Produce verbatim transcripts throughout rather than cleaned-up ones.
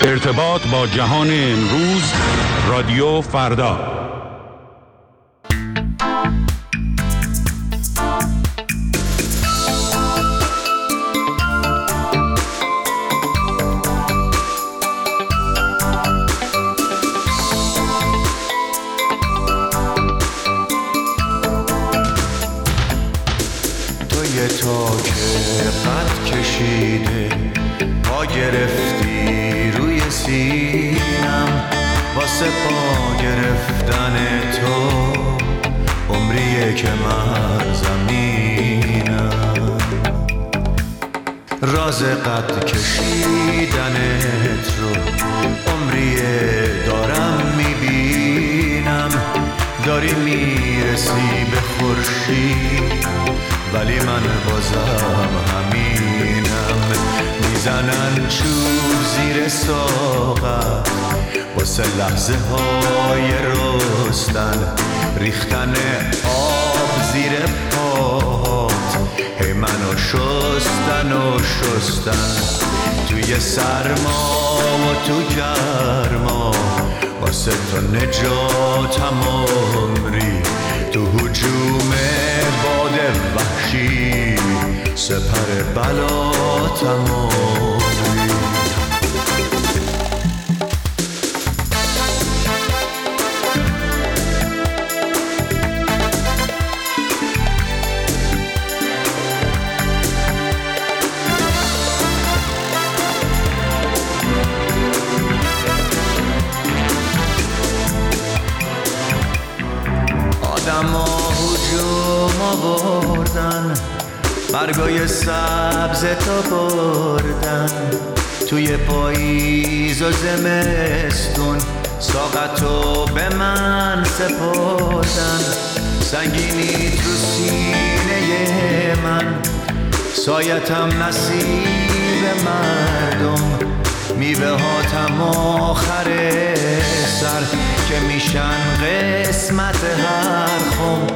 ارتباط با جهان امروز، رادیو فردا. توی تا که قد کشیده پا گرفتی روی سینم، واسه پا گرفتن تو عمریه که من زمینم. راز قد کشیدنت رو عمریه دارم میبینم. داری میرسی به خورشید ولی من بازم همینم. میزنن چوب زیر ساقم واسه لحظه های رستن، ریختن آب زیر پات هی منو شستن و شستن. توی سرما و تو گرما واسه تو نجاتم عمری. تو هجوم باد وحشی سپر بلاتم عمری. آدما هجوم آوردن، برگای سبز تا بردن. توی پاییز و زمستون ساقتو به من سپردن. سنگینی تو سینه من، سایتم نصیب مردم. میوه هاتم آخر سر که میشن قسمت هر خم.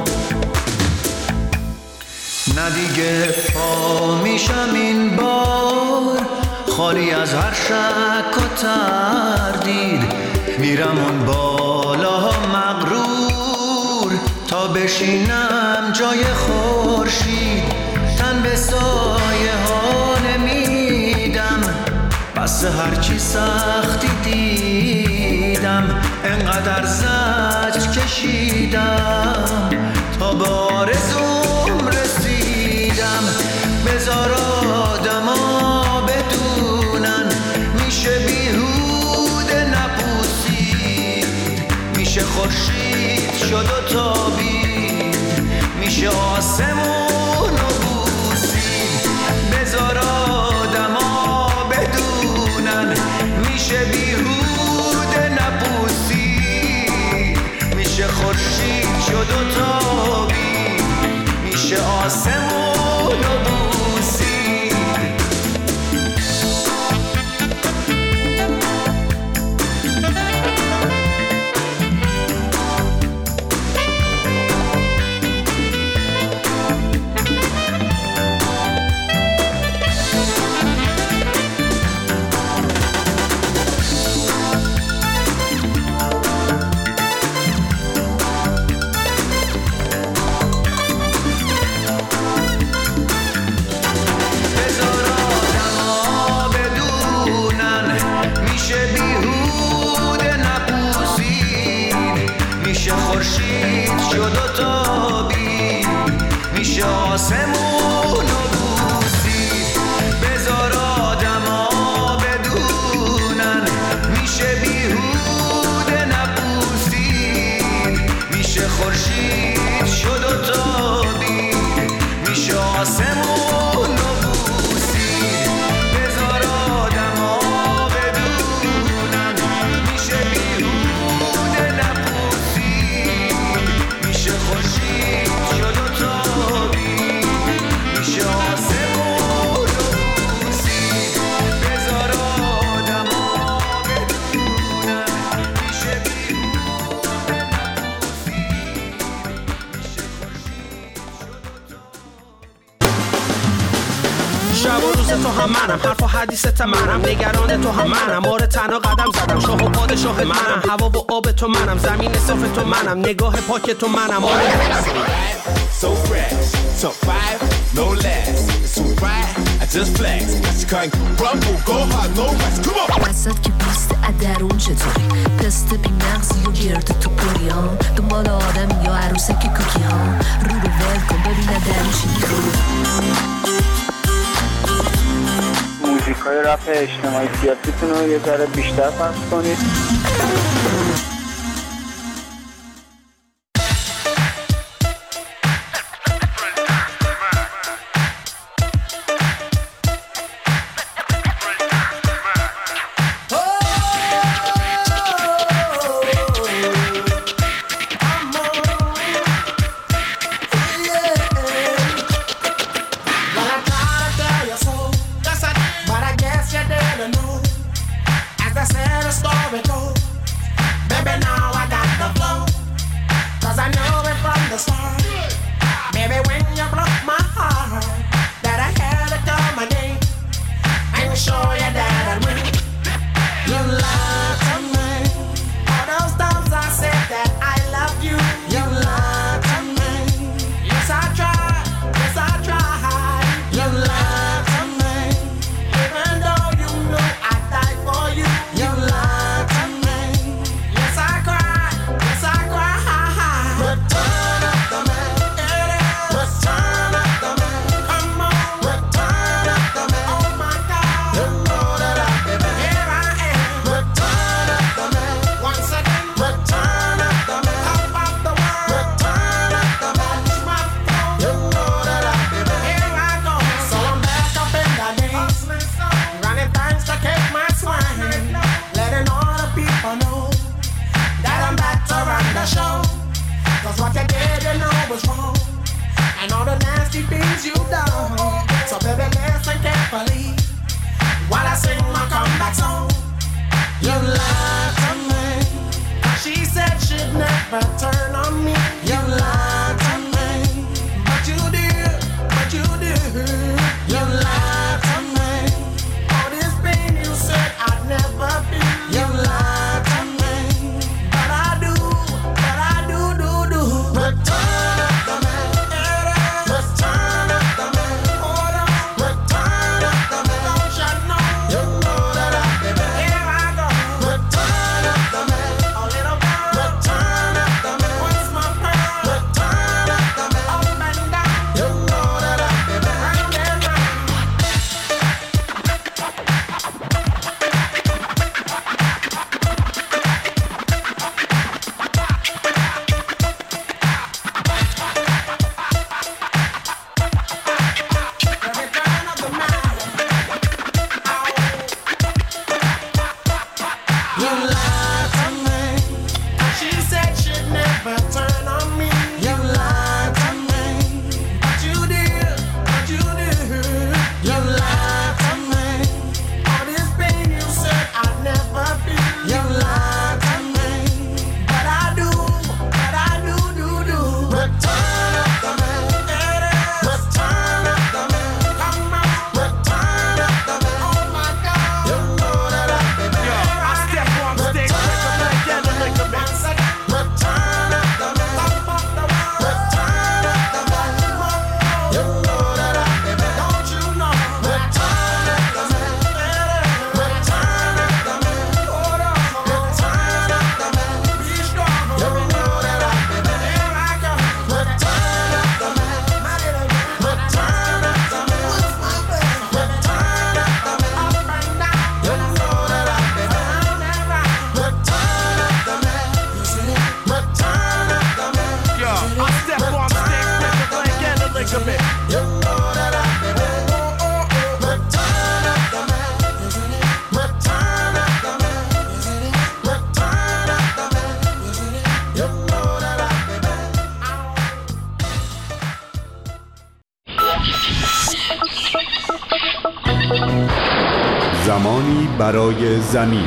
نه دیگه پا میشم این بار خالی از هر شک و تردید. میرم اون بالا مغرور تا بشینم جای خورشید. تن به سایه ها نمیدم، بس هرچی سختی دیدم. انقدر زجر کشیدم تا به آرزوم رسیدم. بذار آدما بدونن میشه بیهوده نپوسید. میشه خورشید شد و تابید، میشه آسمون و بوسید. بذار آدما بدونن میشه بیهوده نپوسید. میشه خورشید شد و تابید، میشه آسمون و بوسید. منم، حرف و حدیثت منم، نگران تو هم منم، آره تنها قدم زدم، شاه و پادشاه منم، هوا و آب تو منم، زمین صاف تو منم، نگاه پاک تو منم، آره so fresh, top five, no less. It's all right, I just flex. I can't crumble, go hard, no rest. Come on. وسط که پیست ادرون چطوری؟ پست بی مغزی و گرد تو پوری ها، دنبال آدم یا عروسک کوکی ها، رو رو ول کن ببین ادرون چی میخوری. موزیک های رپ اجتماعی سیاسیتون رو یه ذره بیشتر پخش کنید. زمانی برای زمین.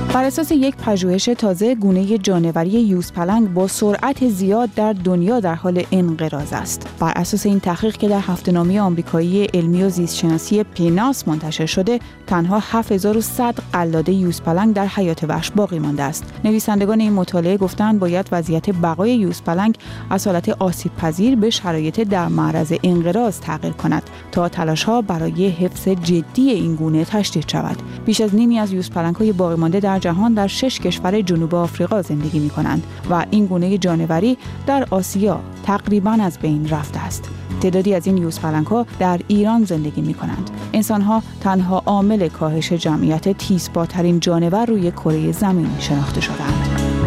بر اساس یک پژوهش تازه، گونه جانوری یوزپلنگ با سرعت زیاد در دنیا در حال انقراض است. بر اساس این تحقیق که در هفته‌نامه آمریکایی علمی و زیستشناسی پیناس منتشر شده، تنها هفت هزار و صد قلاده یوزپلنگ در حیات وحش باقی مانده است. نویسندگان این مطالعه گفتند باید وضعیت بقای یوزپلنگ از حالت آسیب‌پذیر به شرایط در معرض انقراض تغییر کند تا تلاش‌ها برای حفظ جدی این گونه تشدید شود. بیش از نیمی از یوزپلنگ‌های باقی مانده در جهان در شش کشور جنوب آفریقا زندگی می‌کنند و این گونه جانوری در آسیا تقریباً از بین رفته است. تعدادی از این یوزپلنگ‌ها در ایران زندگی می‌کنند. انسان‌ها تنها عامل کاهش جمعیت تیزپاترین جانور روی کره زمین شناخته شده‌اند.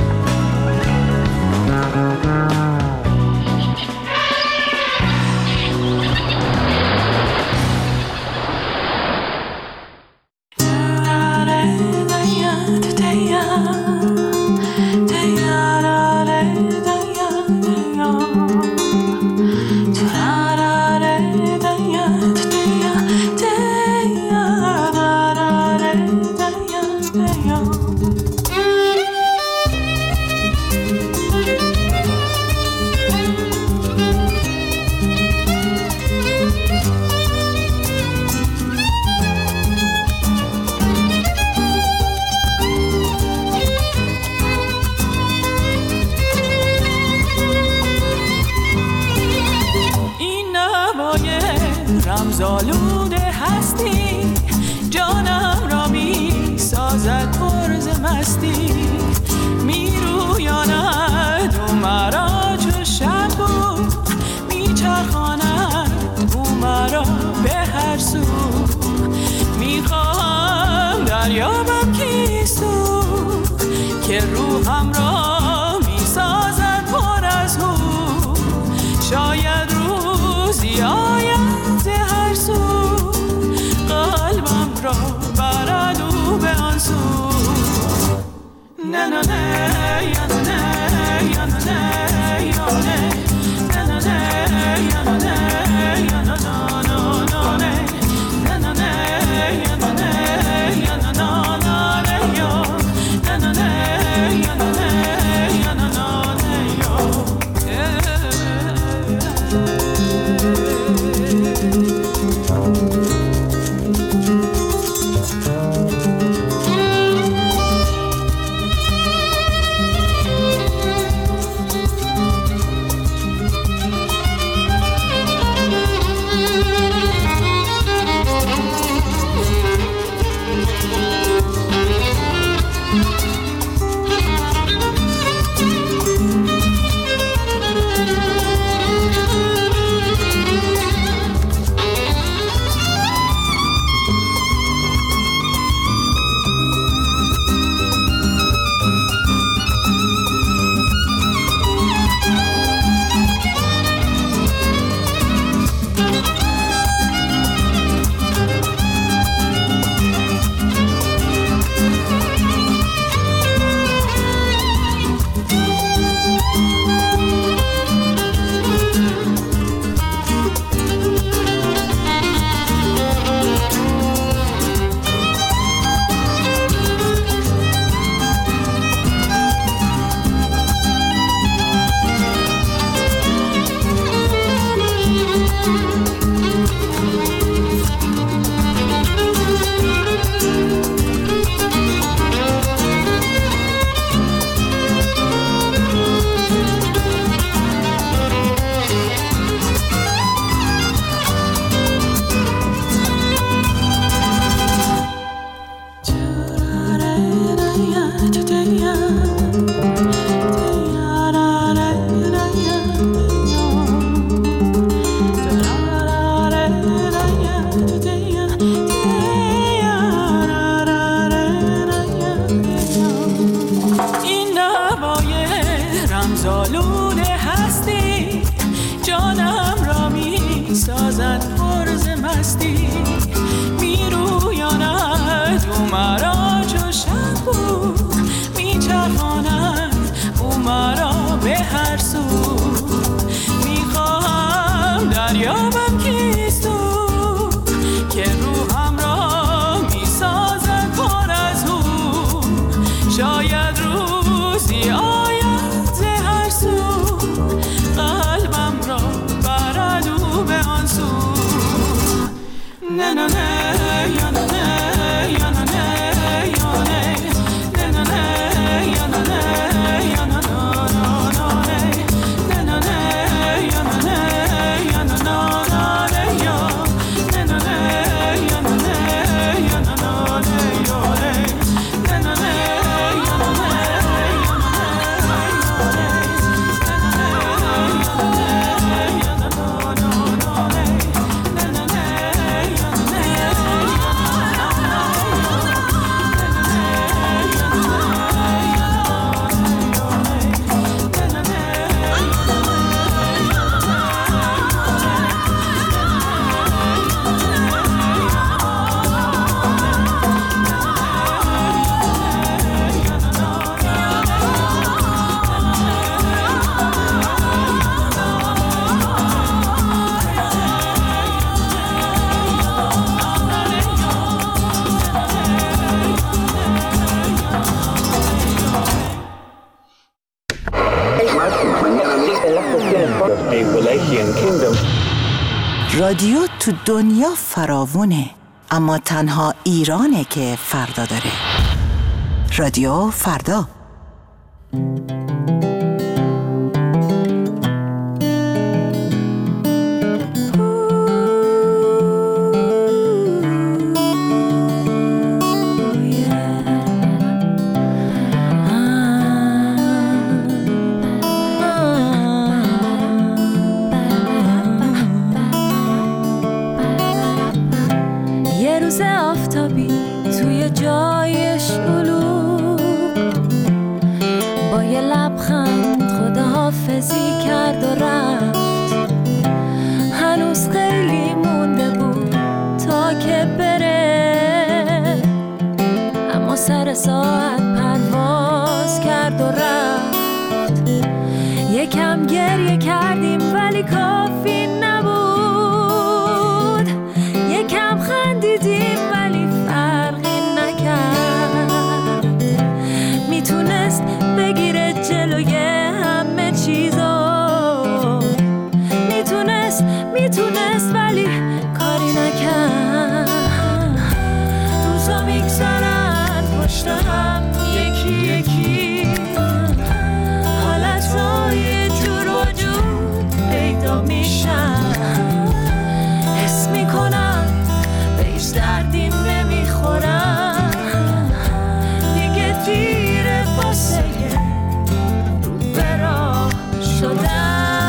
رمزآلوده هستی، جانم را می سازد پرز مستی، می رویاند او مرا چو شب بود، می چرخاند او مرا به هر سو، می خواهم دریابم کیست او که روحم را می سازد پر از هو، شاید روزی آید هر سو، قلبم را برد او به آن سو. نه نه نه یا نه یا نه یا نه نه نه نه یا نه یا نه نه نه نه نه نه یا نه یا نه نه یا نه نه نه یا نه یا نه رادیو تو دنیا فراوونه، اما تنها ایرانه که فردا داره. رادیو فردا. ساعت پرواز کرد و رفت. یکم گریه کردیم ولی کافی نبود، یکم خندیدیم ولی فرقی نکرد. میتونست بگیره جلوی همه چیزو، میتونست میتونست ولی کاری نکرد. روزا میگذرن پشت هم یکی یکی، حالتهای جور وجود پیدا میشن. حس میکنم به هیچ دردی نمیخورم، دیگه دیره واسه رو به راه شدن.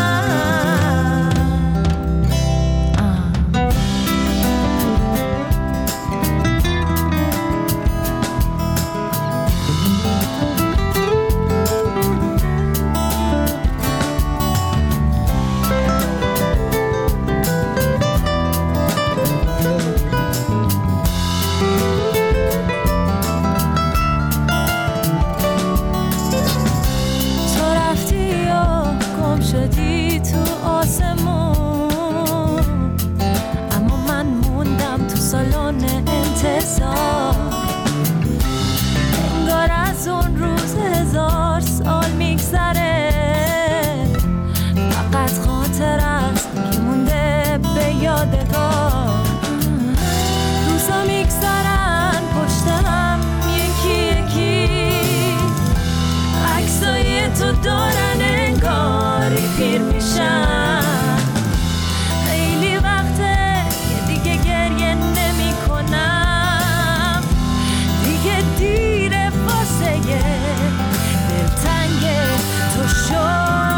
انگار از اون روز هزار سال میگذره، فقط خاطر است که مونده به یادگار. روزا میگذرن پشت هم یکی یکی، عکسای تو دارن انگاری پیر میشن. خیلی وقته که دیگه گریه نمی کنم، دیگه دیره واسه دلتنگ تو شدم.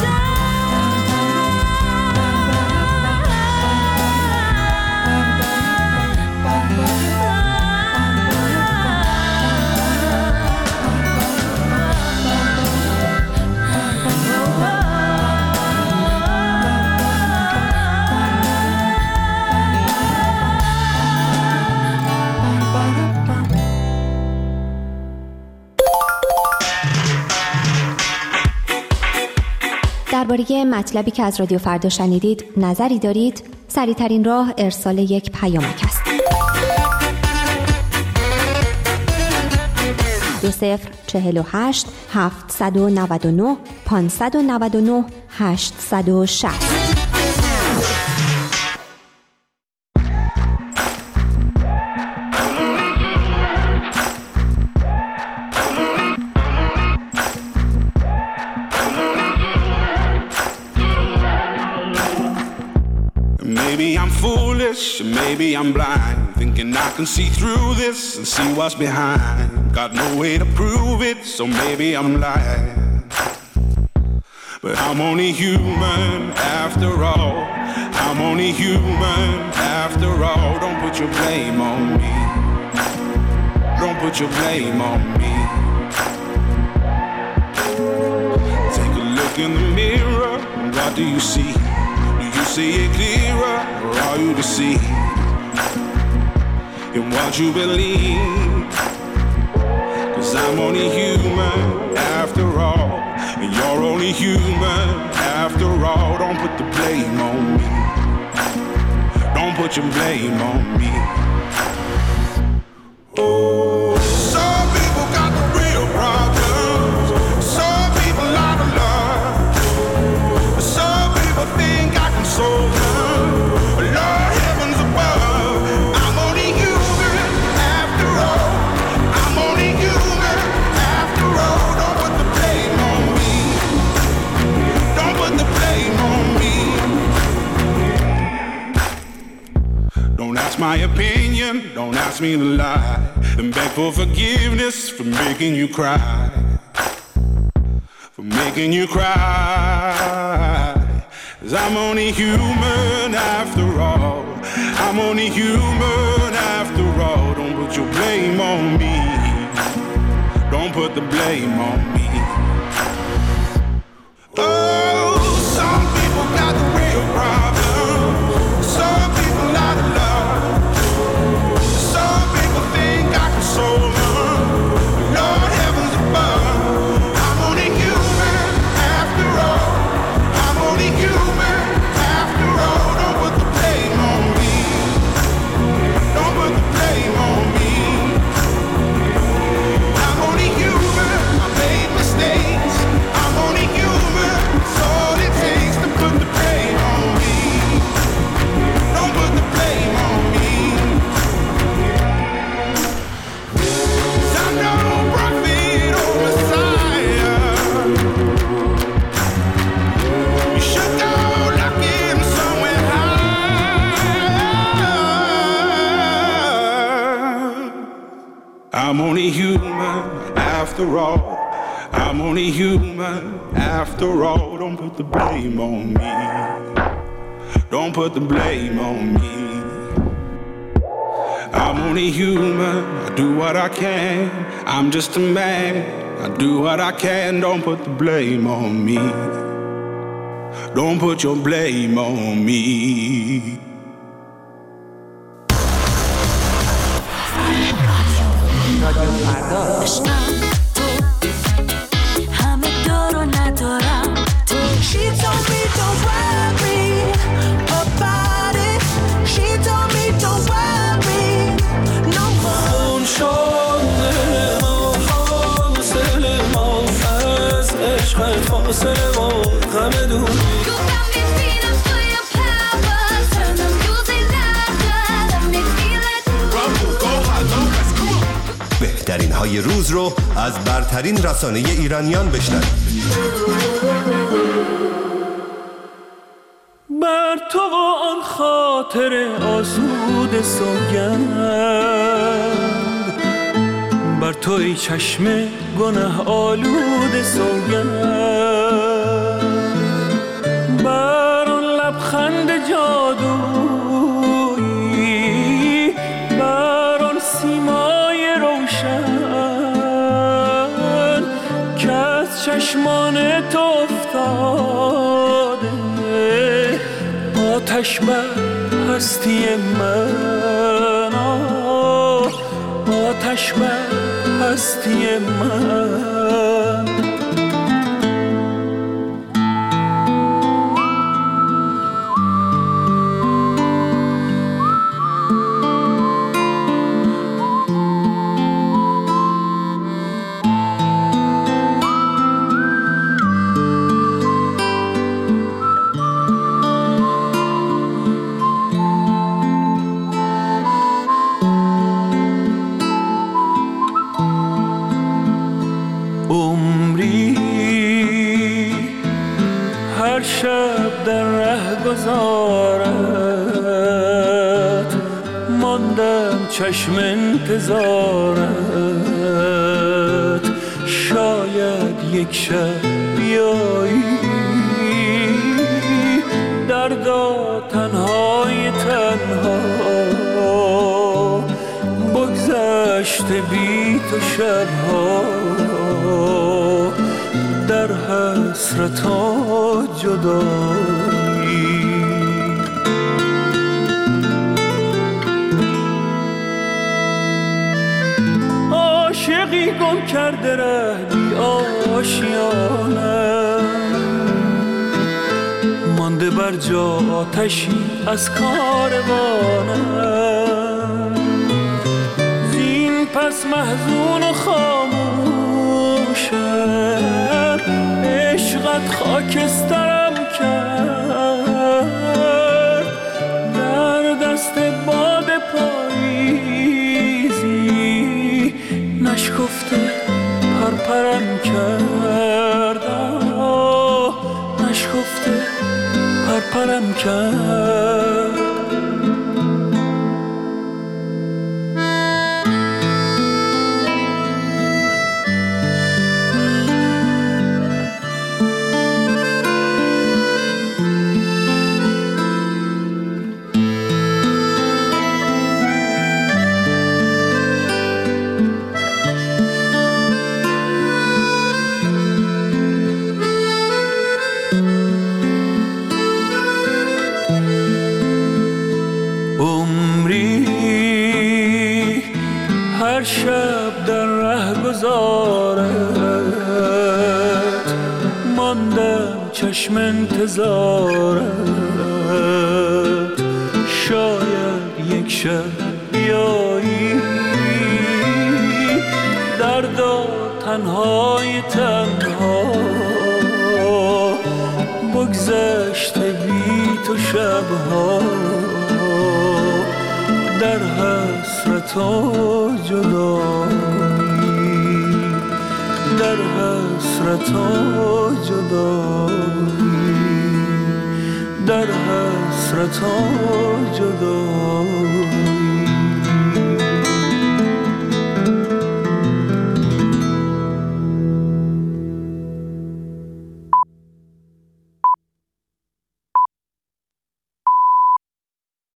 درباره مطلبی که از رادیو فردا شنیدید نظری دارید؟ سریع‌ترین راه ارسال یک پیامک است. دو صفر چهل و هشت هفتصد و نود و نه پانصد و نود و نه هشتصد و شصت. maybe I'm foolish, maybe I'm blind, thinking I can see through this and see what's behind. Got no way to prove it, so maybe I'm lying. But I'm only human after all. I'm only human after all. Don't put your blame on me. Don't put your blame on me. Take a look in the mirror. What do you see? Do you see it clearer, or are you deceived in what you believe? 'Cause I'm only human after all, and you're only human after all. Don't put the blame on me. Don't put your blame on me. Oh, some people got the real problems. Some people out of love. Some people think I can solve them. Lord, heavens above, I'm only human after all. I'm only human after all. Don't put the blame on me. Don't put the blame on me. Don't ask my opinion, don't ask me to lie, and beg for forgiveness for making you cry, for making you cry. 'Cause I'm only human after all. I'm only human after all. Don't put your blame on me. Don't put the blame on me. Oh, some people got the real problem. Some people out of love. Some people think I can solve them. Lord, heavens above, I'm only human after all. I'm only human after all. Don't put the blame on me. Don't put the blame on me. I'm only human. I made mistakes. I'm only human. It's all it takes to put the blame on me. Don't put the blame on me. 'Cause I'm no prophet or Messiah. You should go looking somewhere high. I'm only human after all. I'm only human after all. Don't put the blame on me. Don't put the blame on me. I'm only human. I do what I can. I'm just a man. I do what I can. Don't put the blame on me. Don't put your blame on me. همه دارو ندارم تو. She told me don't worry about it. She told me don't worry no more. اون شده ما فاصله ما از عشق فاصله ما غم دوری. بهترین های روز رو از برترین رسانه ایرانیان بشنوید. بر تو و آن خاطر آسود سوگند، بر تو ای چشم گناه آلود سوگند، بر آن لبخند جادویی، بر آن سیمای روشن که از چشمان تو افتاده، آتش بر هستی من، آتش بر هستی من. عمری ماندم چشم انتظارت، شاید یک شب بیایی دردا تنهای تنها بگذشته بی تو شبها در حسرت و جدایی. عاشقی گم کرده ره بی آشیانم، مانده بر جا آتشی از کاروانم، زین پس محزون و خاموشم، عشقت خاکسترم کرد در دست باد پاییزی، نشکفته پرپرم کرد، نشکفته پرپرم کرد. شب در ره گذارت، ماندم چشم انتظارت، شاید یک شب بیایی دردا تنهای تنها بگذشته بی تو شبها در حسرت و جدایی، در حسرت و جدایی، در حسرت و جدایی.